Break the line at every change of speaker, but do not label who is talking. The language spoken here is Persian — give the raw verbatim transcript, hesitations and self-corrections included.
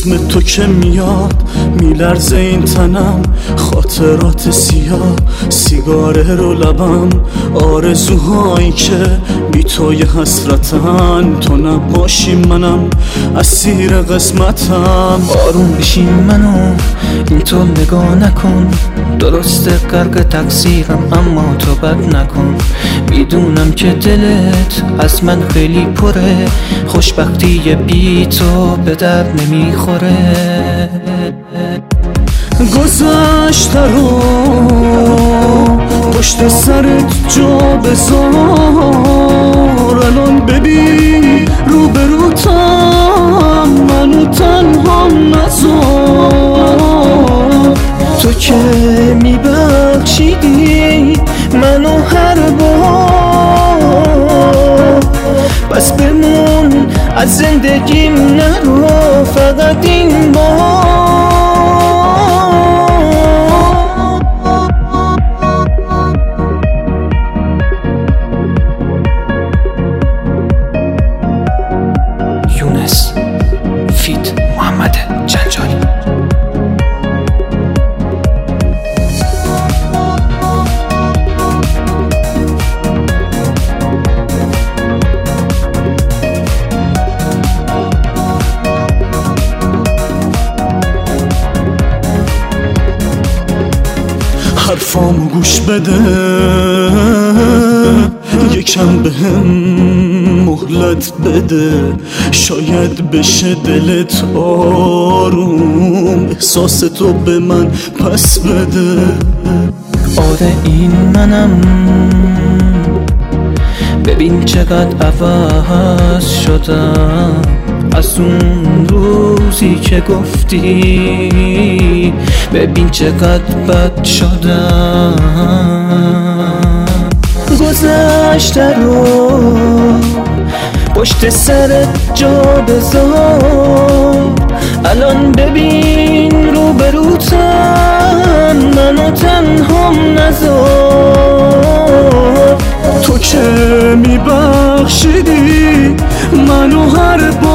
اسم تو که میاد میلرزه این تنم، خاطرات سیاه سیگاره رو لبم، آرزوهایی که بی توی حسرتن، تو نباشی منم اسیر قسمتم.
آروم بشین منو اینطور نگاه نکن، درسته غرق تقصیرم اما تو بد نکن. میدونم که دلت از من خیلی پره، خوشبختی بی تو به درد نمیخوره.
گذشته رو پشت سرت جا بذار، الان ببین روبروتم، منو تنها نذار.
تو که میبخشیدی منو هر بار، بس بمون از زندگیم نرو فقط این بار. یونس فیت محمد جنجانی.
حرفامو گوش بده، یکم بهم مهلت بده، شاید بشه دلت آروم، احساس تو به من پس بده.
آره این منم، ببین چقدر عوض شدم از اون روزی که گفتی، ببین چقدر بد شدم. گذشته رو پشت سرت جا بذار، الان ببین روبروتم، منو تنها نذار.
تو که میبخشیدی منو هر بار